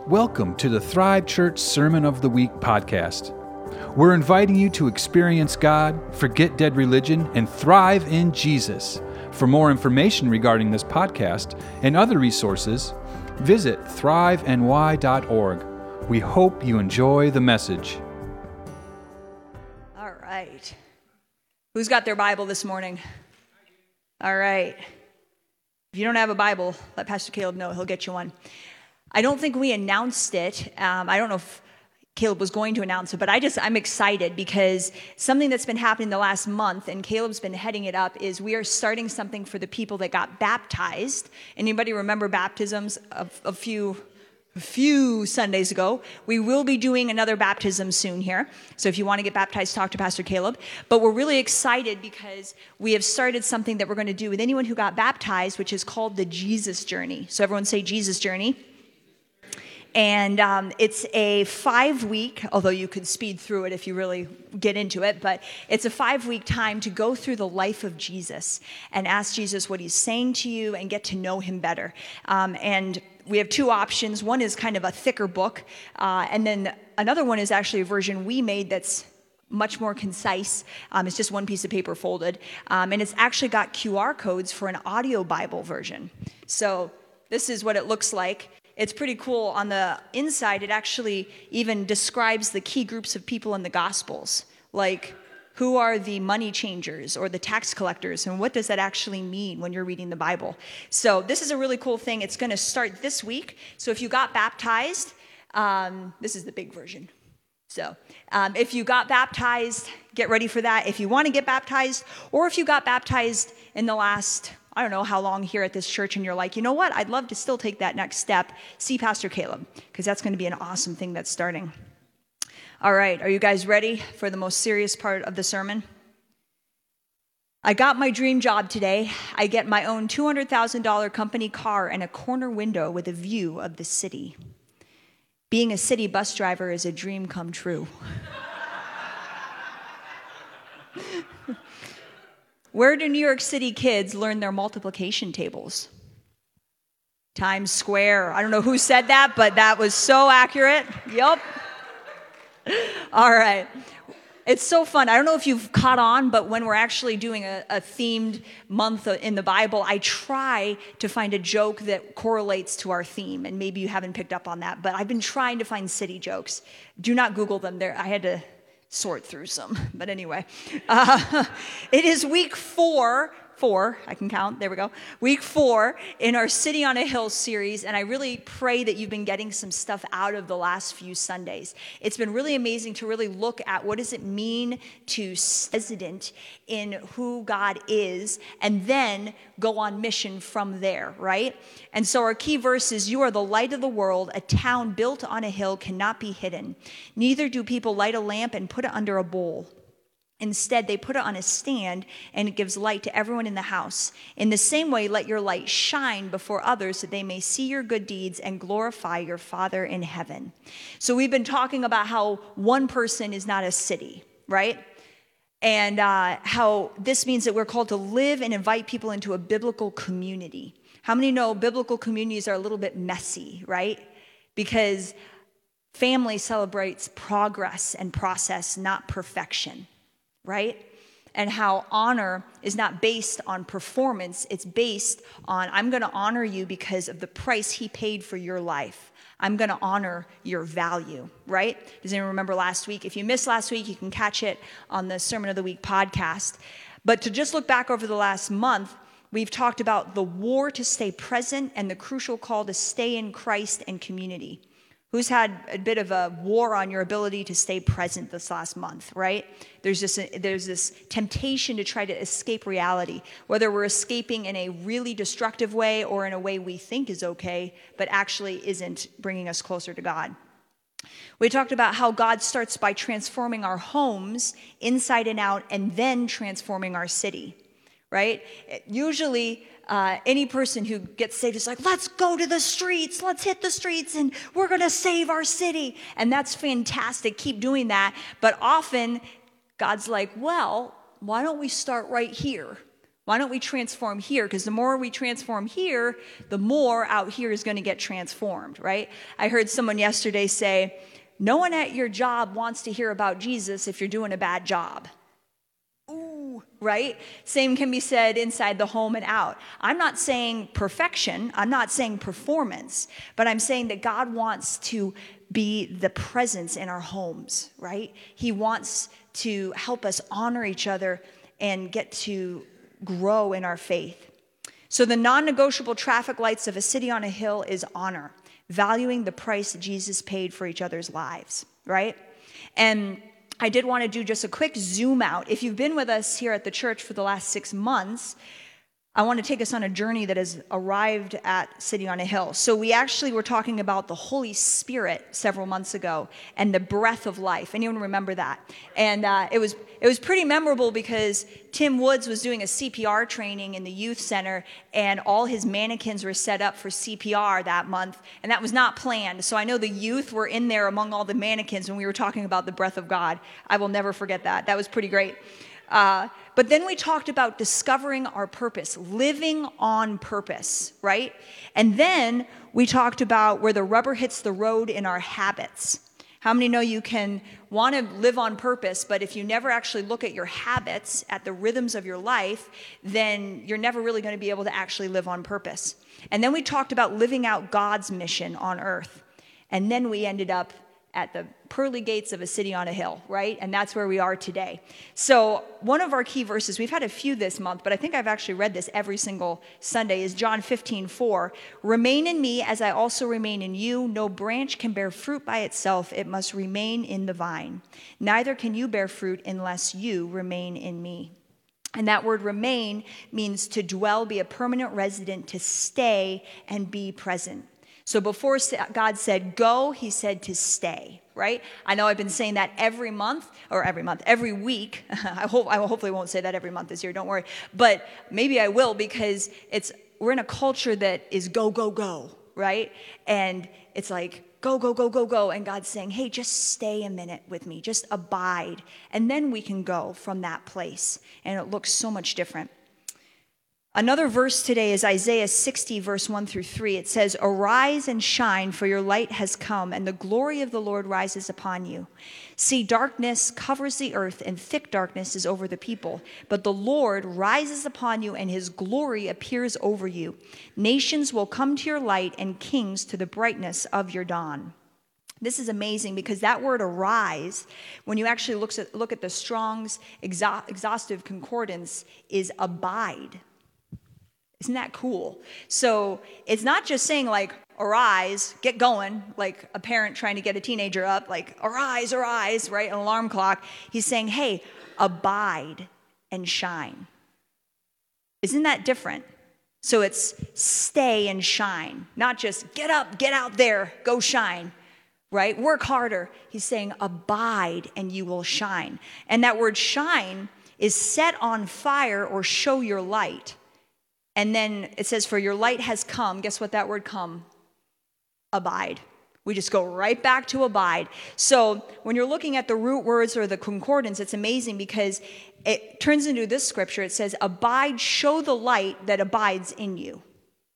Welcome to the Thrive Church Sermon of the Week podcast. We're inviting you to experience God, forget dead religion, and thrive in Jesus. For more information regarding this podcast and other resources, visit thriveny.org. We hope you enjoy the message. All right. Who's got their Bible this morning? All right. If you don't have a Bible, let Pastor Caleb know. He'll get you one. I don't think we announced it. I don't know if Caleb was going to announce it, but I'm excited because something that's been happening the last month, and Caleb's been heading it up, is we are starting something for the people that got baptized. Anybody remember baptisms a few Sundays ago? We will be doing another baptism soon here. So if you want to get baptized, talk to Pastor Caleb. But we're really excited because we have started something that we're going to do with anyone who got baptized, which is called the Jesus Journey. So everyone say Jesus Journey. And it's a 5-week, although you could speed through it if you really get into it, but it's a 5-week time to go through the life of Jesus and ask Jesus what he's saying to you and get to know him better. And we have two options. One is kind of a thicker book, and then another one is actually a version we made that's much more concise. It's just one piece of paper folded, and it's actually got QR codes for an audio Bible version. So this is what it looks like. It's pretty cool. On the inside, it actually even describes the key groups of people in the Gospels, like who are the money changers or the tax collectors, and what does that actually mean when you're reading the Bible? So this is a really cool thing. It's going to start this week. So if you got baptized, this is the big version. So if you got baptized, get ready for that. If you want to get baptized, or if you got baptized in the last, I don't know how long here at this church, and you're like, you know what, I'd love to still take that next step, see Pastor Caleb, because that's going to be an awesome thing that's starting. All right, are you guys ready for the most serious part of the sermon? I got my dream job today. I get my own $200,000 company car and a corner window with a view of the city. Being a city bus driver is a dream come true. Where do New York City kids learn their multiplication tables? Times Square. I don't know who said that, but that was so accurate. Yup. All right. It's so fun. I don't know if you've caught on, but when we're actually doing a themed month in the Bible, I try to find a joke that correlates to our theme, and maybe you haven't picked up on that, but I've been trying to find city jokes. Do not Google them. I had to sort through some, but anyway. It is week 4, I can count, there we go. Week 4 in our City on a Hill series, and I really pray that you've been getting some stuff out of the last few Sundays. It's been really amazing to really look at what does it mean to resident in who God is, and then go on mission from there, right? And so our key verse is, you are the light of the world. A town built on a hill cannot be hidden. Neither do people light a lamp and put it under a bowl. Instead, they put it on a stand, and it gives light to everyone in the house. In the same way, let your light shine before others, so they may see your good deeds and glorify your Father in heaven. So we've been talking about how one person is not a city, right? And how this means that we're called to live and invite people into a biblical community. How many know biblical communities are a little bit messy, right? Because family celebrates progress and process, not perfection. Right? And how honor is not based on performance. It's based on, I'm going to honor you because of the price he paid for your life. I'm going to honor your value, right? Does anyone remember last week? If you missed last week, you can catch it on the Sermon of the Week podcast. But to just look back over the last month, we've talked about the war to stay present and the crucial call to stay in Christ and community. Who's had a bit of a war on your ability to stay present this last month, right? There's this temptation to try to escape reality, whether we're escaping in a really destructive way or in a way we think is okay, but actually isn't bringing us closer to God. We talked about how God starts by transforming our homes inside and out, and then transforming our city, right? Usually, any person who gets saved is like, let's go to the streets, let's hit the streets, and we're going to save our city. And that's fantastic. Keep doing that. But often, God's like, well, why don't we start right here? Why don't we transform here? Because the more we transform here, the more out here is going to get transformed, right? I heard someone yesterday say, no one at your job wants to hear about Jesus if you're doing a bad job. Ooh, right? Same can be said inside the home and out. I'm not saying perfection. I'm not saying performance. But I'm saying that God wants to be the presence in our homes, right? He wants to help us honor each other and get to grow in our faith. So the non-negotiable traffic lights of a city on a hill is honor, valuing the price Jesus paid for each other's lives, right? And I did want to do just a quick zoom out. If you've been with us here at the church for the last 6 months, I want to take us on a journey that has arrived at City on a Hill. So we actually were talking about the Holy Spirit several months ago and the breath of life. Anyone remember that? And it was pretty memorable because Tim Woods was doing a CPR training in the youth center, and all his mannequins were set up for CPR that month, and that was not planned. So I know the youth were in there among all the mannequins when we were talking about the breath of God. I will never forget that. That was pretty great. But then we talked about discovering our purpose, living on purpose, right? And then we talked about where the rubber hits the road in our habits. How many know you can want to live on purpose, but if you never actually look at your habits, at the rhythms of your life, then you're never really going to be able to actually live on purpose. And then we talked about living out God's mission on earth. And then we ended up at the pearly gates of a city on a hill, right? And that's where we are today. So one of our key verses, we've had a few this month, but I think I've actually read this every single Sunday, is John 15:4. Remain in me as I also remain in you. No branch can bear fruit by itself. It must remain in the vine. Neither can you bear fruit unless you remain in me. And that word remain means to dwell, be a permanent resident, to stay and be present. So before God said go, he said to stay, right? I know I've been saying that every week. I hopefully won't say that every month this year, don't worry. But maybe I will, because we're in a culture that is go, go, go, right? And it's like go, go, go, go, go. And God's saying, hey, just stay a minute with me, just abide. And then we can go from that place. And it looks so much different. Another verse today is Isaiah 60, verse 1 through 3. It says, arise and shine, for your light has come, and the glory of the Lord rises upon you. See, darkness covers the earth, and thick darkness is over the people. But the Lord rises upon you, and his glory appears over you. Nations will come to your light, and kings to the brightness of your dawn. This is amazing, because that word arise, when you actually look at the Strong's exhaustive concordance, is abide. Isn't that cool? So it's not just saying like, arise, get going, like a parent trying to get a teenager up, like, arise, right? An alarm clock. He's saying, hey, abide and shine. Isn't that different? So it's stay and shine, not just get up, get out there, go shine, right? Work harder. He's saying abide and you will shine. And that word shine is set on fire or show your light. And then it says, for your light has come. Guess what that word come? Abide. We just go right back to abide. So when you're looking at the root words or the concordance, it's amazing because it turns into this scripture. It says, abide, show the light that abides in you.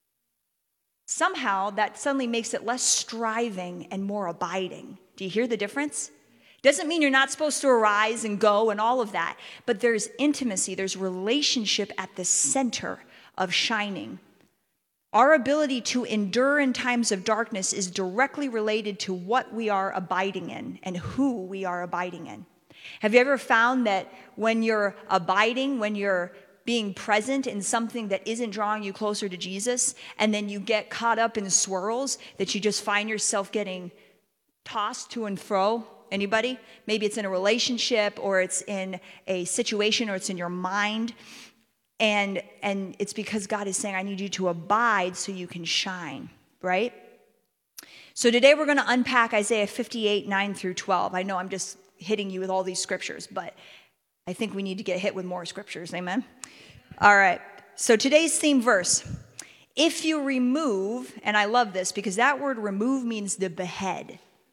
Somehow that suddenly makes it less striving and more abiding. Do you hear the difference? Doesn't mean you're not supposed to arise and go and all of that, but there's intimacy, there's relationship at the center of shining. Our ability to endure in times of darkness is directly related to what we are abiding in and who we are abiding in. Have you ever found that when you're abiding, when you're being present in something that isn't drawing you closer to Jesus, and then you get caught up in swirls, that you just find yourself getting tossed to and fro? Anybody? Maybe it's in a relationship, or it's in a situation, or it's in your mind. And it's because God is saying, I need you to abide so you can shine, right? So today we're going to unpack Isaiah 58, 9 through 12. I know I'm just hitting you with all these scriptures, but I think we need to get hit with more scriptures, amen? All right, so today's theme verse, if you remove, and I love this because that word remove means to behead.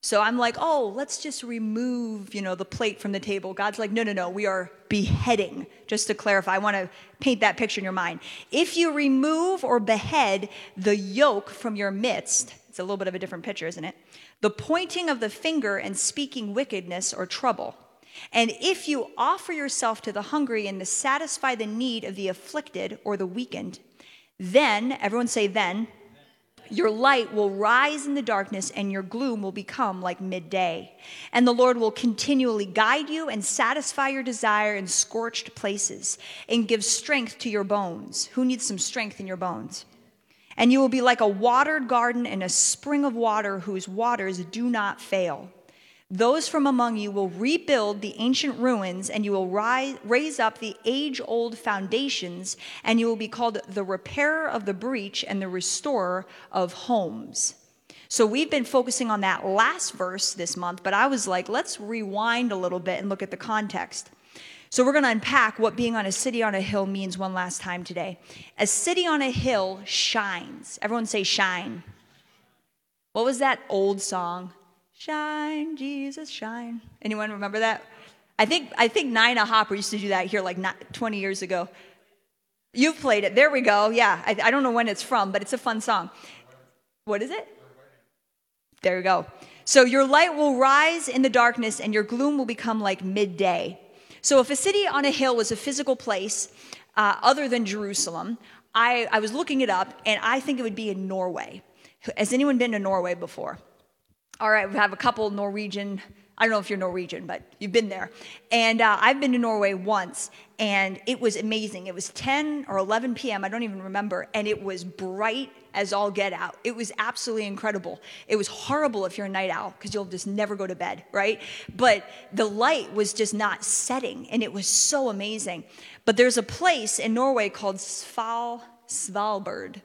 So I'm like, oh, let's just remove, the plate from the table. God's like, no, we are beheading. Just to clarify, I want to paint that picture in your mind. If you remove or behead the yoke from your midst, it's a little bit of a different picture, isn't it? The pointing of the finger and speaking wickedness or trouble. And if you offer yourself to the hungry and to satisfy the need of the afflicted or the weakened, then, everyone say then, your light will rise in the darkness and your gloom will become like midday. And the Lord will continually guide you and satisfy your desire in scorched places and give strength to your bones. Who needs some strength in your bones? And you will be like a watered garden and a spring of water whose waters do not fail. Those from among you will rebuild the ancient ruins, and you will raise up the age-old foundations, and you will be called the repairer of the breach and the restorer of homes. So we've been focusing on that last verse this month, but I was like, let's rewind a little bit and look at the context. So we're going to unpack what being on a city on a hill means one last time today. A city on a hill shines. Everyone say shine. What was that old song? Shine, Jesus, shine. Anyone remember that? I think Nina Hopper used to do that here like 20 years ago. You've played it. There we go. Yeah, I don't know when it's from, but it's a fun song. What is it? There we go. So your light will rise in the darkness and your gloom will become like midday. So if a city on a hill was a physical place other than Jerusalem, I was looking it up, and I think it would be in Norway. Has anyone been to Norway before? All right, we have a couple Norwegian, I don't know if you're Norwegian, but you've been there. And I've been to Norway once, and it was amazing. It was 10 or 11 p.m., I don't even remember, and it was bright as all get out. It was absolutely incredible. It was horrible if you're a night owl, because you'll just never go to bed, right? But the light was just not setting, and it was so amazing. But there's a place in Norway called Svalbard.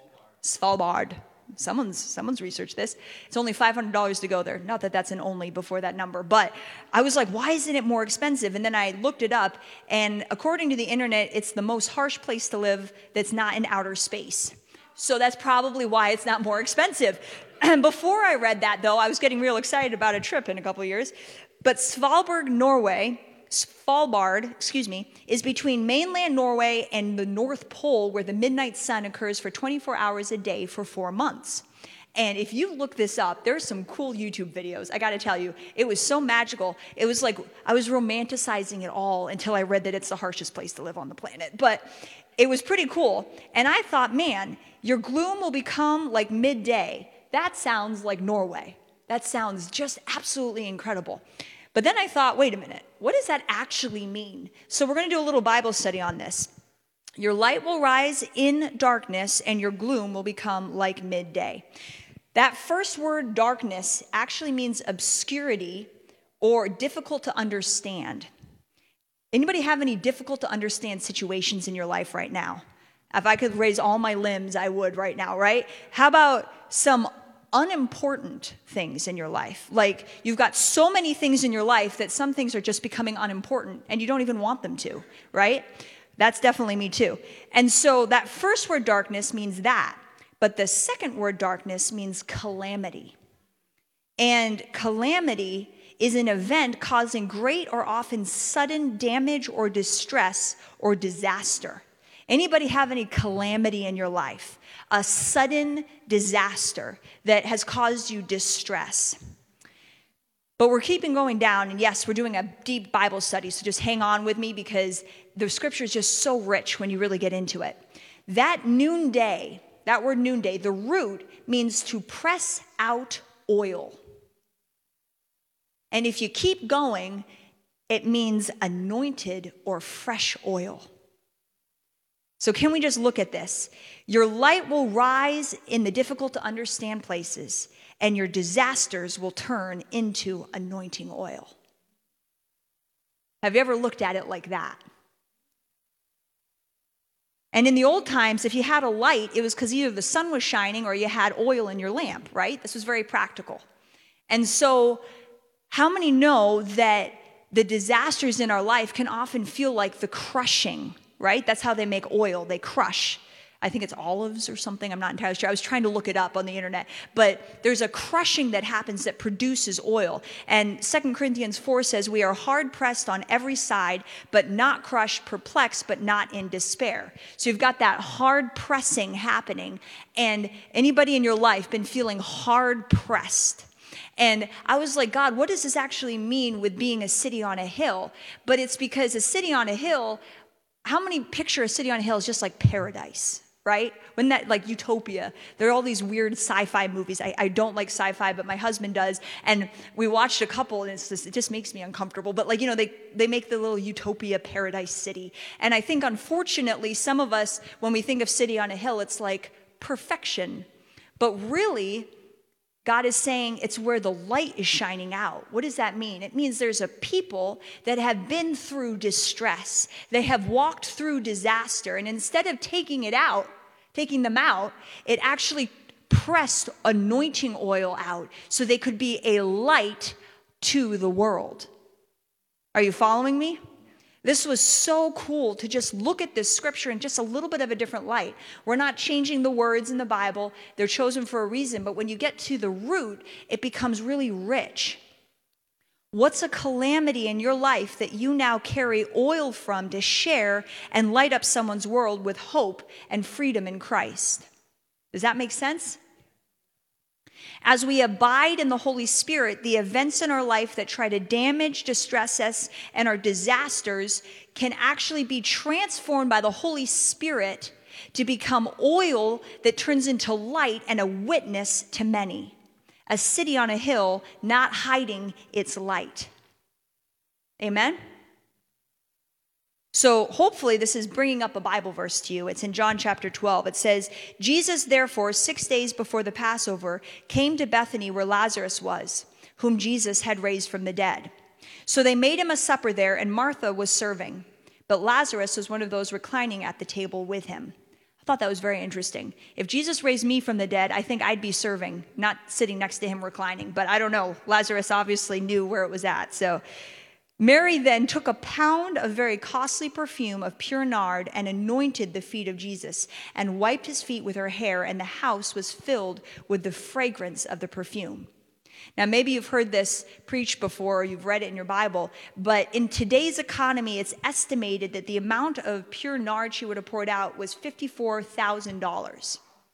Someone's researched this. It's only $500 to go there. Not that that's an only before that number, but I was like, why isn't it more expensive? And then I looked it up, and according to the internet, it's the most harsh place to live that's not in outer space. So that's probably why it's not more expensive. And before I read that, though, I was getting real excited about a trip in a couple of years. But Svalbard, is between mainland Norway and the North Pole, where the midnight sun occurs for 24 hours a day for 4 months. And if you look this up, there's some cool YouTube videos. I got to tell you, it was so magical. It was like I was romanticizing it all until I read that it's the harshest place to live on the planet. But it was pretty cool. And I thought, man, your gloom will become like midday. That sounds like Norway. That sounds just absolutely incredible. But then I thought, wait a minute, what does that actually mean? So we're going to do a little Bible study on this. Your light will rise in darkness, and your gloom will become like midday. That first word, darkness, actually means obscurity or difficult to understand. Anybody have any difficult to understand situations in your life right now? If I could raise all my limbs, I would right now, right? How about some unimportant things in your life? Like you've got so many things in your life that some things are just becoming unimportant and you don't even want them to, right? That's definitely me too. And so that first word darkness means that, but the second word darkness means calamity. And calamity is an event causing great or often sudden damage or distress or disaster. Anybody have any calamity in your life? A sudden disaster that has caused you distress. But we're keeping going down, and yes, we're doing a deep Bible study, so just hang on with me because the scripture is just so rich when you really get into it. That noonday, that word noonday, the root means to press out oil. And if you keep going, it means anointed or fresh oil. So can we just look at this? Your light will rise in the difficult to understand places, and your disasters will turn into anointing oil. Have you ever looked at it like that? And in the old times, if you had a light, it was because either the sun was shining or you had oil in your lamp, right? This was very practical. And so how many know that the disasters in our life can often feel like the crushing, right? That's how they make oil. They crush. I think it's olives or something. I'm not entirely sure. I was trying to look it up on the internet. But there's a crushing that happens that produces oil. And 2 Corinthians 4 says, we are hard pressed on every side, but not crushed, perplexed, but not in despair. So you've got that hard pressing happening. And anybody in your life been feeling hard pressed? And I was like, God, what does this actually mean with being a city on a hill? But it's because a city on a hill, how many picture a city on a hill is just like paradise? Right? When that, like Utopia, there are all these weird sci-fi movies. I don't like sci-fi, but my husband does. And we watched a couple, and it just makes me uncomfortable. But like, they make the little Utopia paradise city. And I think, unfortunately, some of us, when we think of city on a hill, it's like perfection. But really, God is saying it's where the light is shining out. What does that mean? It means there's a people that have been through distress. They have walked through disaster. And instead of taking them out, it actually pressed anointing oil out so they could be a light to the world. Are you following me? This was so cool to just look at this scripture in just a little bit of a different light. We're not changing the words in the Bible. They're chosen for a reason. But when you get to the root, it becomes really rich. What's a calamity in your life that you now carry oil from to share and light up someone's world with hope and freedom in Christ? Does that make sense? As we abide in the Holy Spirit, the events in our life that try to damage, distress us, and our disasters can actually be transformed by the Holy Spirit to become oil that turns into light and a witness to many. A city on a hill, not hiding its light. Amen? So hopefully this is bringing up a Bible verse to you. It's in John chapter 12. It says, Jesus, therefore, 6 days before the Passover, came to Bethany where Lazarus was, whom Jesus had raised from the dead. So they made him a supper there, and Martha was serving. But Lazarus was one of those reclining at the table with him. I thought that was very interesting. If Jesus raised me from the dead, I think I'd be serving, not sitting next to him reclining. But I don't know. Lazarus obviously knew where it was at. So Mary then took a pound of very costly perfume of pure nard and anointed the feet of Jesus and wiped his feet with her hair, and the house was filled with the fragrance of the perfume. Now, maybe you've heard this preached before or you've read it in your Bible, but in today's economy, it's estimated that the amount of pure nard she would have poured out was $54,000.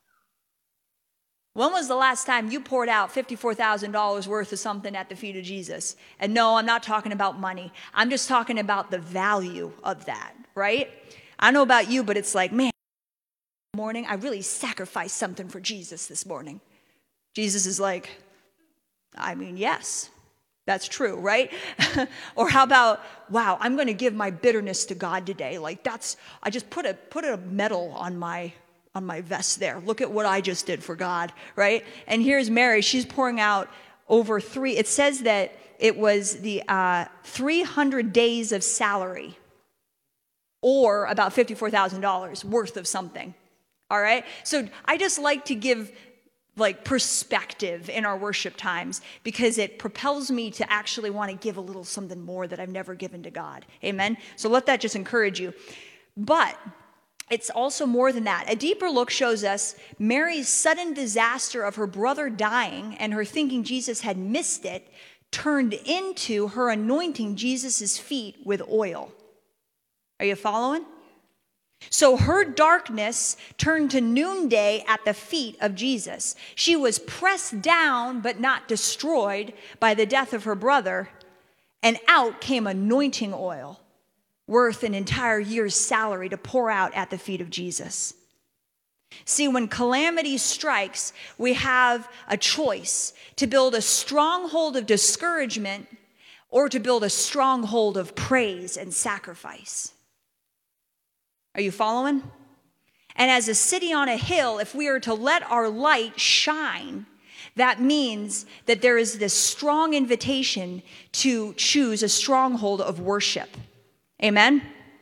When was the last time you poured out $54,000 worth of something at the feet of Jesus? And no, I'm not talking about money. I'm just talking about the value of that, right? I don't know about you, but it's like, man, morning, I really sacrificed something for Jesus this morning. Jesus is like, I mean, yes, that's true, right? Or how about, wow, I'm going to give my bitterness to God today. Like I just put a medal on my vest there. Look at what I just did for God, right? And here's Mary. She's pouring out over it says that it was the 300 days of salary, or about $54,000 worth of something, all right? So I just like to give perspective in our worship times because it propels me to actually want to give a little something more that I've never given to God. Amen? So let that just encourage you. But it's also more than that. A deeper look shows us Mary's sudden disaster of her brother dying and her thinking Jesus had missed it turned into her anointing Jesus' feet with oil. Are you following? So her darkness turned to noonday at the feet of Jesus. She was pressed down but not destroyed by the death of her brother, and out came anointing oil, worth an entire year's salary to pour out at the feet of Jesus. See, when calamity strikes, we have a choice to build a stronghold of discouragement or to build a stronghold of praise and sacrifice. Are you following? And as a city on a hill, if we are to let our light shine, that means that there is this strong invitation to choose a stronghold of worship. Amen?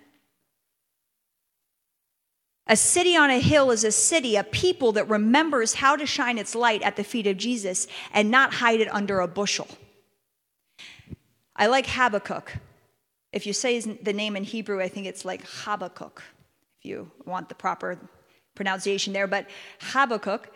A city on a hill is a city, a people that remembers how to shine its light at the feet of Jesus and not hide it under a bushel. I like Habakkuk. If you say the name in Hebrew, I think it's like Habakkuk, if you want the proper pronunciation there, but Habakkuk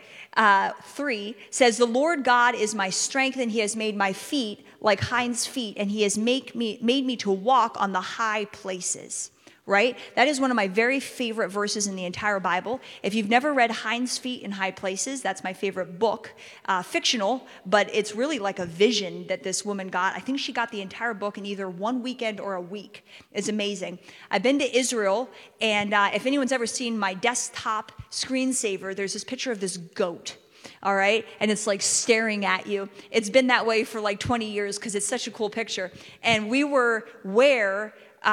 3 says, "The Lord God is my strength, and he has made my feet like hinds' feet, and he has made me to walk on the high places." Right? That is one of my very favorite verses in the entire Bible. If you've never read Hinds' Feet in High Places, that's my favorite book. Fictional, but it's really like a vision that this woman got. I think she got the entire book in either one weekend or a week. It's amazing. I've been to Israel, and if anyone's ever seen my desktop screensaver, there's this picture of this goat. All right? And it's like staring at you. It's been that way for like 20 years because it's such a cool picture. And we were where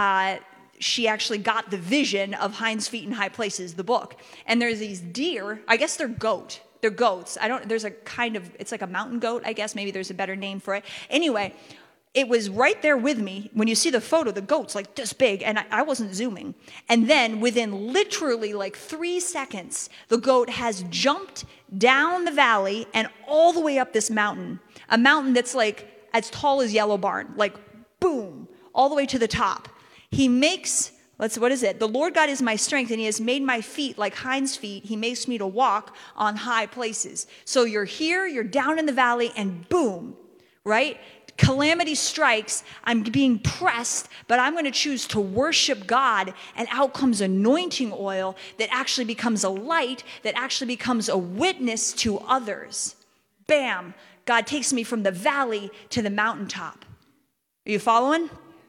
she actually got the vision of Hinds' Feet in High Places, the book. And there's these deer, I guess they're goats. There's a kind of, it's like a mountain goat, I guess. Maybe there's a better name for it. Anyway, it was right there with me. When you see the photo, the goat's like this big, and I wasn't zooming. And then within literally like 3 seconds, the goat has jumped down the valley and all the way up this mountain. A mountain that's like as tall as Yellow Barn, like boom, all the way to the top. He makes, what is it? "The Lord God is my strength, and he has made my feet like hinds' feet. He makes me to walk on high places." So you're here, you're down in the valley, and boom, right? Calamity strikes. I'm being pressed, but I'm going to choose to worship God, and out comes anointing oil that actually becomes a light, that actually becomes a witness to others. Bam! God takes me from the valley to the mountaintop. Are you following?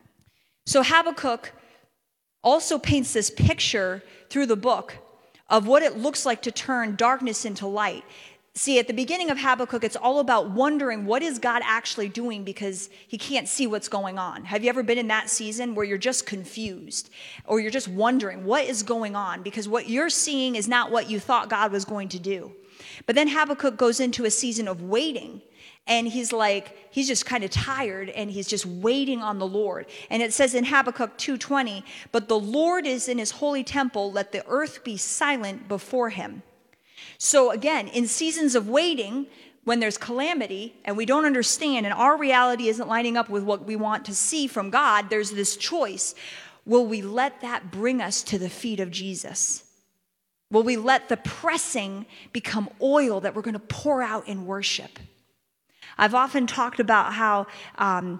So Habakkuk also paints this picture through the book of what it looks like to turn darkness into light. See, at the beginning of Habakkuk, it's all about wondering what is God actually doing because he can't see what's going on. Have you ever been in that season where you're just confused or you're just wondering what is going on because what you're seeing is not what you thought God was going to do? But then Habakkuk goes into a season of waiting. And he's just kind of tired, and he's just waiting on the Lord. And it says in Habakkuk 2:20, "But the Lord is in his holy temple, let the earth be silent before him." So again, in seasons of waiting, when there's calamity, and we don't understand, and our reality isn't lining up with what we want to see from God, there's this choice. Will we let that bring us to the feet of Jesus? Will we let the pressing become oil that we're going to pour out in worship? I've often talked about how, I'm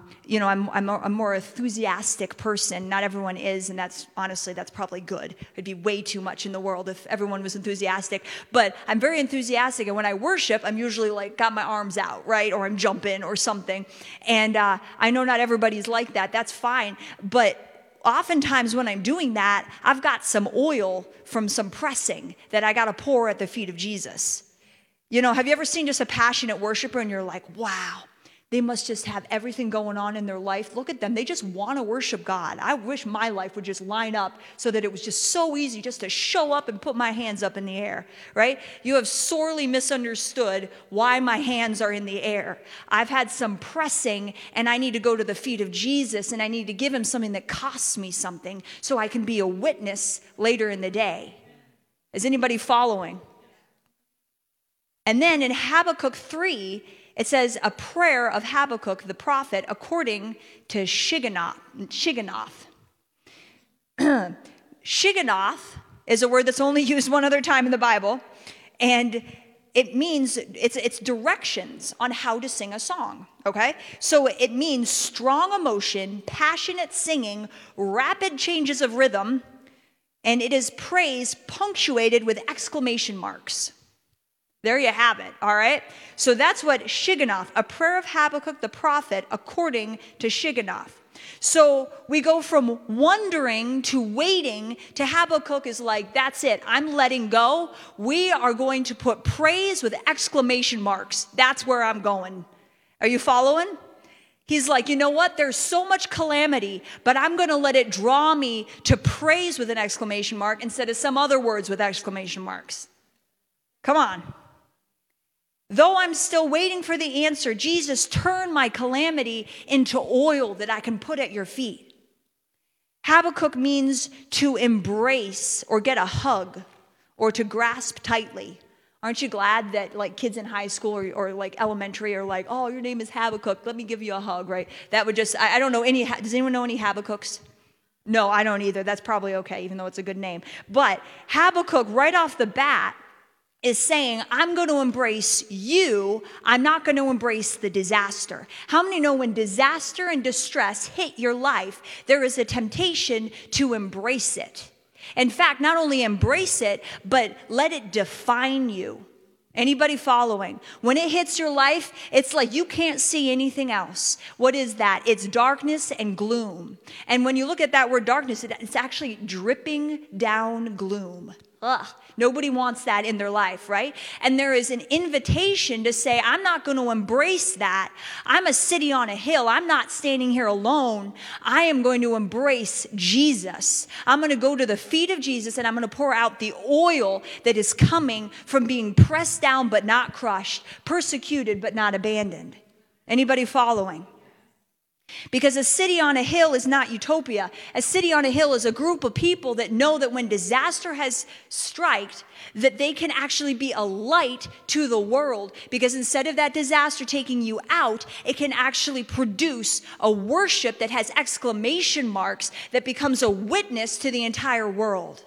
a more enthusiastic person. Not everyone is, and that's probably good. It'd be way too much in the world if everyone was enthusiastic. But I'm very enthusiastic, and when I worship, I'm usually like got my arms out, right? Or I'm jumping or something. And I know not everybody's like that. That's fine. But oftentimes when I'm doing that, I've got some oil from some pressing that I got to pour at the feet of Jesus. You know, have you ever seen just a passionate worshiper and you're like, wow, they must just have everything going on in their life. Look at them. They just want to worship God. I wish my life would just line up so that it was just so easy just to show up and put my hands up in the air, right? You have sorely misunderstood why my hands are in the air. I've had some pressing, and I need to go to the feet of Jesus, and I need to give him something that costs me something so I can be a witness later in the day. Is anybody following? And then in Habakkuk 3, it says a prayer of Habakkuk the prophet according to Shigionoth. Shigionoth is a word that's only used one other time in the Bible, and it means it's directions on how to sing a song, okay? So it means strong emotion, passionate singing, rapid changes of rhythm, and it is praise punctuated with exclamation marks. There you have it, all right? So that's what Shigionoth, a prayer of Habakkuk the prophet according to Shigionoth. So we go from wondering to waiting to Habakkuk is like, that's it, I'm letting go. We are going to put praise with exclamation marks. That's where I'm going. Are you following? He's like, you know what? There's so much calamity, but I'm going to let it draw me to praise with an exclamation mark instead of some other words with exclamation marks. Come on. Though I'm still waiting for the answer, Jesus, turn my calamity into oil that I can put at your feet. Habakkuk means to embrace or get a hug or to grasp tightly. Aren't you glad that like kids in high school or like elementary are like, oh, your name is Habakkuk, let me give you a hug, right? That would just, I don't know any, does anyone know any Habakkuk's? No, I don't either. That's probably okay, even though it's a good name. But Habakkuk, right off the bat, is saying, I'm going to embrace you. I'm not going to embrace the disaster. How many know when disaster and distress hit your life, there is a temptation to embrace it? In fact, not only embrace it, but let it define you. Anybody following? When it hits your life, it's like you can't see anything else. What is that? It's darkness and gloom. And when you look at that word darkness, it's actually dripping down gloom. Ugh. Nobody wants that in their life, right? And there is an invitation to say, I'm not going to embrace that. I'm a city on a hill. I'm not standing here alone. I am going to embrace Jesus. I'm going to go to the feet of Jesus and I'm going to pour out the oil that is coming from being pressed down but not crushed, persecuted but not abandoned. Anybody following? Because a city on a hill is not utopia. A city on a hill is a group of people that know that when disaster has struck, that they can actually be a light to the world. Because instead of that disaster taking you out, it can actually produce a worship that has exclamation marks that becomes a witness to the entire world.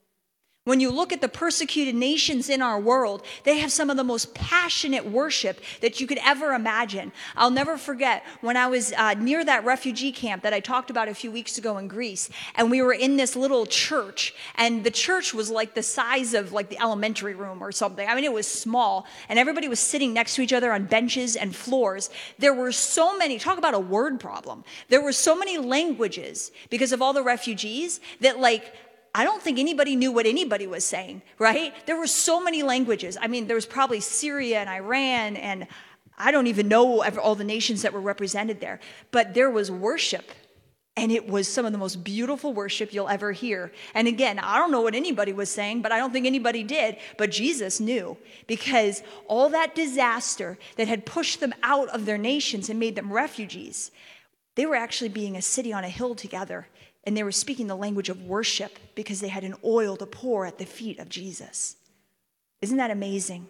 When you look at the persecuted nations in our world, they have some of the most passionate worship that you could ever imagine. I'll never forget when I was near that refugee camp that I talked about a few weeks ago in Greece, and we were in this little church, and the church was like the size of like the elementary room or something. I mean, it was small, and everybody was sitting next to each other on benches and floors. There were so many, talk about a word problem. There were so many languages because of all the refugees that I don't think anybody knew what anybody was saying, right? There were so many languages. I mean, there was probably Syria and Iran, and I don't even know all the nations that were represented there. But there was worship, and it was some of the most beautiful worship you'll ever hear. And again, I don't know what anybody was saying, but I don't think anybody did. But Jesus knew, because all that disaster that had pushed them out of their nations and made them refugees, they were actually being a city on a hill together. And they were speaking the language of worship because they had an oil to pour at the feet of Jesus. Isn't that amazing?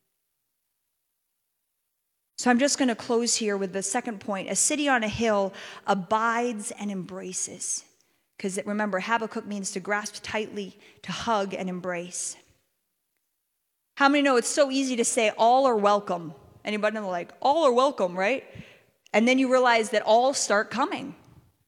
So I'm just going to close here with the second point. A city on a hill abides and embraces. Because remember, Habakkuk means to grasp tightly, to hug and embrace. How many know it's so easy to say all are welcome? Anybody know, like, all are welcome, right? And then you realize that all start coming.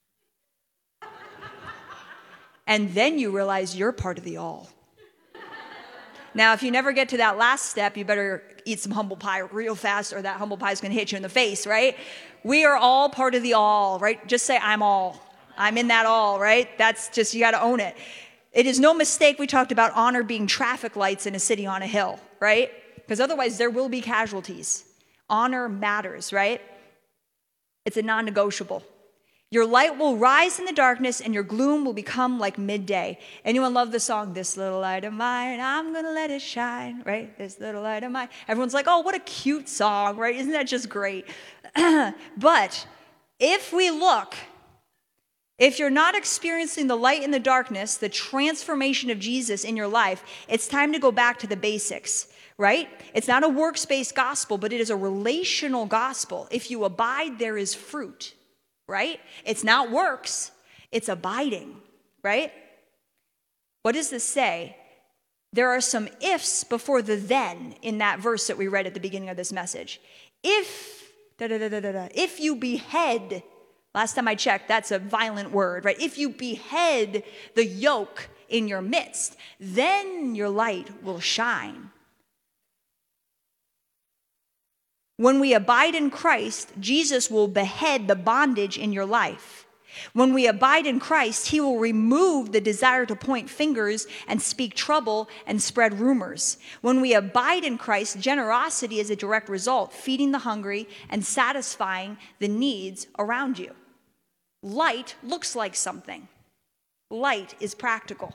And then you realize you're part of the all. Now, if you never get to that last step, you better eat some humble pie real fast, or that humble pie is going to hit you in the face, right? We are all part of the all, right? Just say, I'm all. I'm in that all, right? That's just, you got to own it. It is no mistake we talked about honor being traffic lights in a city on a hill, right? Because otherwise there will be casualties. Honor matters, right? It's a non-negotiable. Your light will rise in the darkness and your gloom will become like midday. Anyone love the song, This Little Light of Mine, I'm going to let it shine, right? This little light of mine. Everyone's like, oh, what a cute song, right? Isn't that just great? But if we look, if you're not experiencing the light in the darkness, the transformation of Jesus in your life, it's time to go back to the basics, right? It's not a works-based gospel, but it is a relational gospel. If you abide, there is fruit. Right? It's not works, it's abiding, right? What does this say? There are some ifs before the then in that verse that we read at the beginning of this message. If you behead, last time I checked, that's a violent word, right? If you behead the yoke in your midst, then your light will shine. When we abide in Christ, Jesus will behead the bondage in your life. When we abide in Christ, he will remove the desire to point fingers and speak trouble and spread rumors. When we abide in Christ, generosity is a direct result, feeding the hungry and satisfying the needs around you. Light looks like something. Light is practical.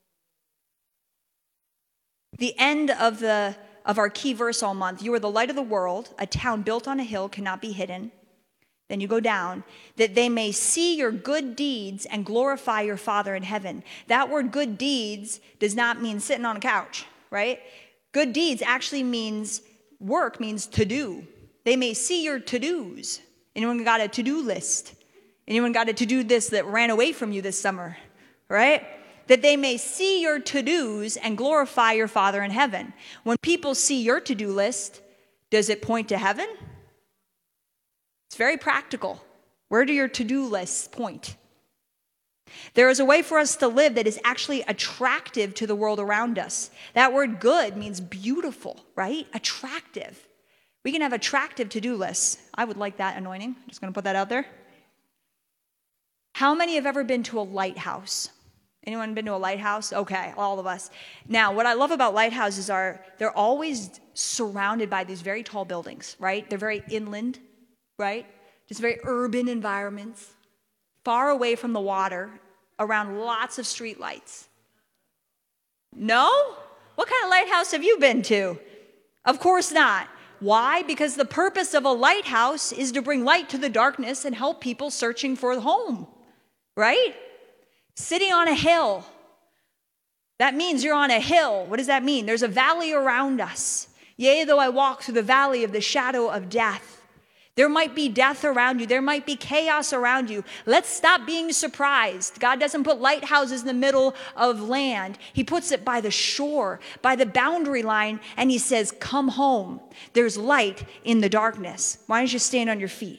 The end of our key verse all month, you are the light of the world, a town built on a hill cannot be hidden. Then you go down, that they may see your good deeds and glorify your Father in heaven. That word good deeds does not mean sitting on a couch, right? Good deeds actually means work, means to do. They may see your to-dos. Anyone got a to-do list? Anyone got a to-do list that ran away from you this summer, right? That they may see your to-dos and glorify your Father in heaven. When people see your to-do list, does it point to heaven? It's very practical. Where do your to-do lists point? There is a way for us to live that is actually attractive to the world around us. That word good means beautiful, right? Attractive. We can have attractive to-do lists. I would like that anointing. I'm just going to put that out there. How many have ever been to a lighthouse? Anyone been to a lighthouse? Okay, all of us. Now, what I love about lighthouses are they're always surrounded by these very tall buildings, right? They're very inland, right? Just very urban environments, far away from the water, around lots of street lights. No? What kind of lighthouse have you been to? Of course not. Why? Because the purpose of a lighthouse is to bring light to the darkness and help people searching for home, right? Sitting on a hill. That means you're on a hill. What does that mean? There's a valley around us. Yea, though I walk through the valley of the shadow of death. There might be death around you. There might be chaos around you. Let's stop being surprised. God doesn't put lighthouses in the middle of land. He puts it by the shore, by the boundary line, and he says, come home. There's light in the darkness. Why don't you stand on your feet?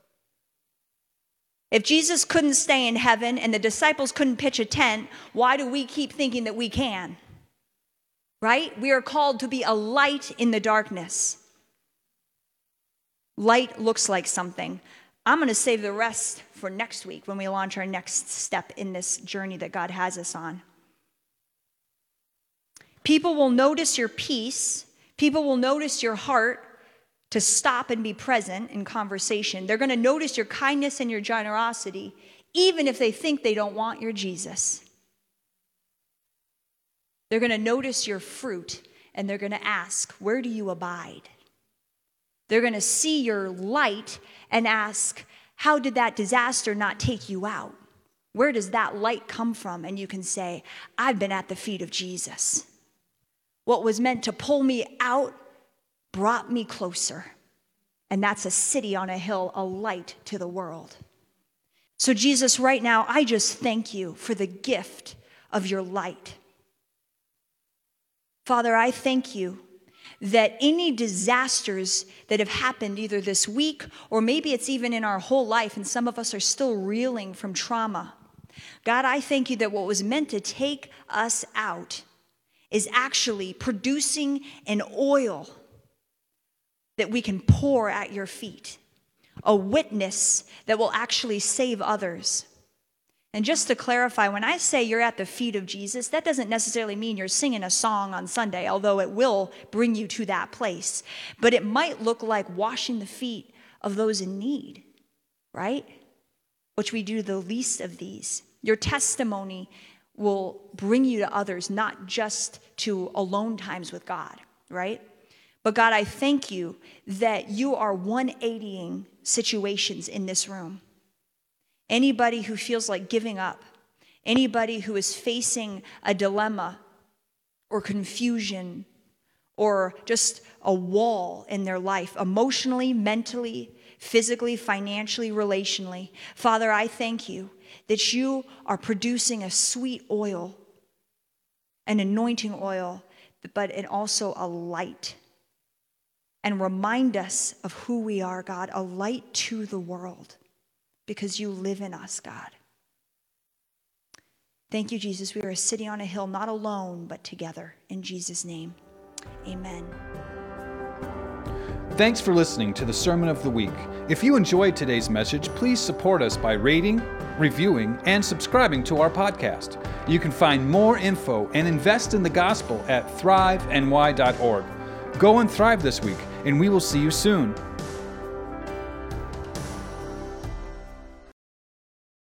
If Jesus couldn't stay in heaven and the disciples couldn't pitch a tent, why do we keep thinking that we can? Right? We are called to be a light in the darkness. Light looks like something. I'm going to save the rest for next week when we launch our next step in this journey that God has us on. People will notice your peace. People will notice your heart to stop and be present in conversation. They're going to notice your kindness and your generosity, even if they think they don't want your Jesus. They're going to notice your fruit, and they're going to ask, where do you abide? They're going to see your light and ask, how did that disaster not take you out? Where does that light come from? And you can say, I've been at the feet of Jesus. What was meant to pull me out brought me closer. And that's a city on a hill, a light to the world. So Jesus, right now, I just thank you for the gift of your light. Father, I thank you that any disasters that have happened either this week or maybe it's even in our whole life, and some of us are still reeling from trauma. God, I thank you that what was meant to take us out is actually producing an oil that we can pour at your feet, a witness that will actually save others. And just to clarify, when I say you're at the feet of Jesus, that doesn't necessarily mean you're singing a song on Sunday, although it will bring you to that place. But it might look like washing the feet of those in need, right? Which we do the least of these. Your testimony will bring you to others, not just to alone times with God, right? But God, I thank you that you are 180ing situations in this room. Anybody who feels like giving up, anybody who is facing a dilemma or confusion or just a wall in their life, emotionally, mentally, physically, financially, relationally. Father, I thank you that you are producing a sweet oil, an anointing oil, but also a light. And remind us of who we are, God, a light to the world. Because you live in us, God. Thank you, Jesus. We are a city on a hill, not alone, but together. In Jesus' name, amen. Thanks for listening to the Sermon of the Week. If you enjoyed today's message, please support us by rating, reviewing, and subscribing to our podcast. You can find more info and invest in the gospel at thriveny.org. Go and thrive this week, and we will see you soon.